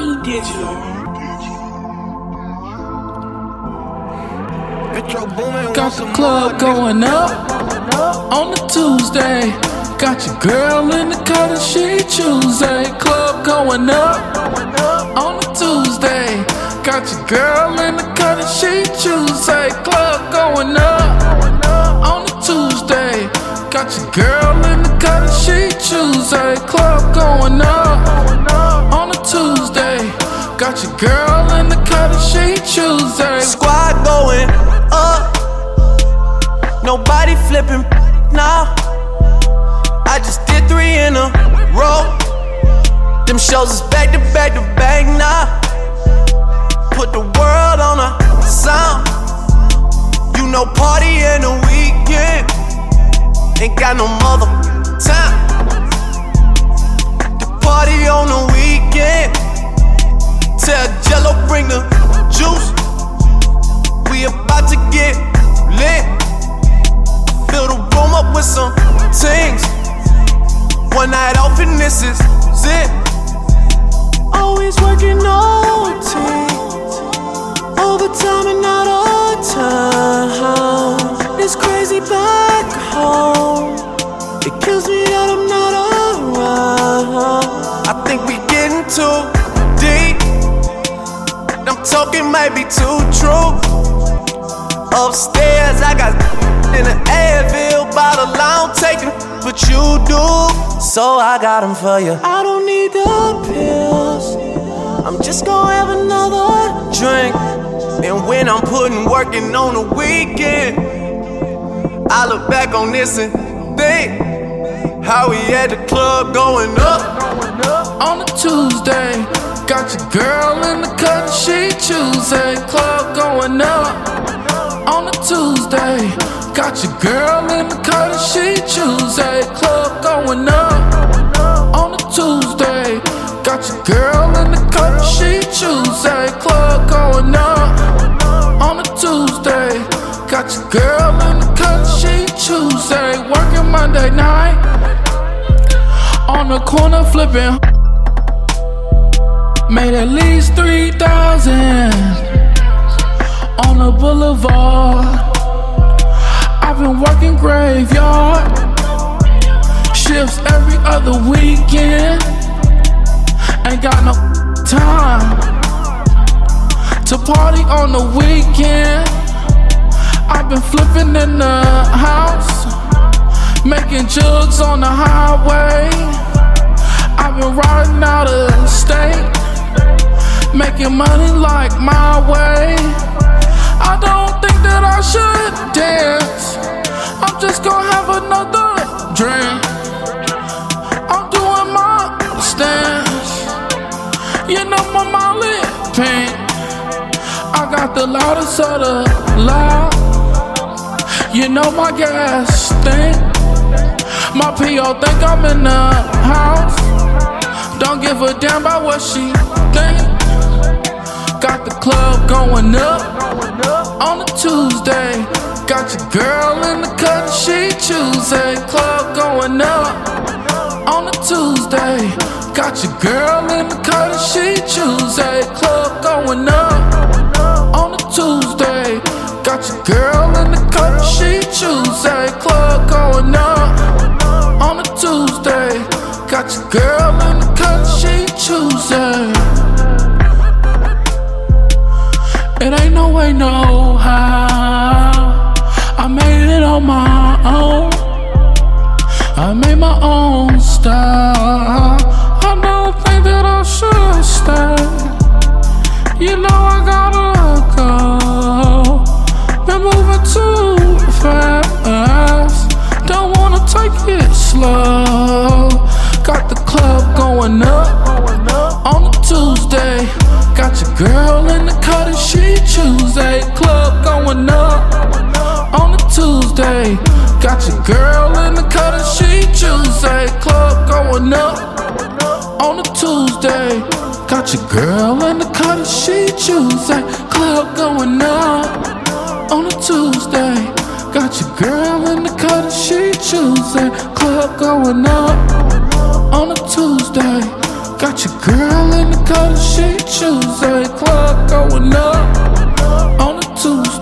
Money Digital. Got the club going up on a Tuesday. Got your girl in the cut and she Tuesday. Club going up on a Tuesday. Got your girl in the cut and she Tuesday. Club going up on a Tuesday. Got your girl in the cut and she Tuesday. Club going up on a Tuesday. Got your girl in the cut and she Tuesday. Squad going up. Nobody flipping now. I just did 3 in a row. Them shows is back to back to back now. Put the world on a sound. You know party in the weekend. Ain't got no mother time. The party on the weekend. Tell Jello bring the juice. We about to get lit. Fill the room up with some things. One night off and this is it. Always working OT, overtime and out of town. It's crazy back home. It kills me that I'm not around. I think we getting too deep. I'm talking might be too true. Upstairs I got in the Advil bottle. I don't take it, but you do. So I got them for you. I don't need the pills. I'm just gonna have another drink. And when I'm putting working on the weekend, I look back on this and think how we at the club going up on a Tuesday. Got your girl in the cut, she Tuesday. Club going up on a Tuesday. Got your girl in the cut and she Tuesday. Club going up on a Tuesday. Got your girl in the cut and she Tuesday. Club going up on a Tuesday. Got your girl in the cut and she Tuesday. Working Monday night on the corner flipping. Made at least 3,000 on the boulevard. I've been working graveyard shifts every other weekend. Ain't got no time to party on the weekend. I've been flipping in the house, making jugs on the highway. I've been riding out of state, making money like my way. I don't think that I should dance. I'm just gonna have another drink. I'm doing my stance. You know my Molly pink. I got the loudest of the loud. You know my gas stink. My P.O. think I'm in the house. Don't give a damn about what she think. Got the club going up on a Tuesday. Got your girl in the cut, she Tuesday. Club going up on a Tuesday. Got your girl in the cut and she Tuesday. Club going up on a Tuesday. Got your girl in the cut and she Tuesday. Club going up on a Tuesday. Got your girl in the cut and she Tuesday. It ain't no way, no how. I made it on my own. I made my own style. I don't think that I should stay. You know I gotta go. Been moving too fast. Don't wanna take it slow. Got the club going up on a Tuesday. Got your girl in the cut and she Tuesday. Club going up on a Tuesday. Got your girl in the cut and she Tuesday. Club going up on a Tuesday. Got your girl in the cut and she Tuesday. Club going up on a Tuesday. Got your girl in the cut and she Tuesday. Club going up on a Tuesday. Got your girl in the color she choose. Every club going up on a Tuesday.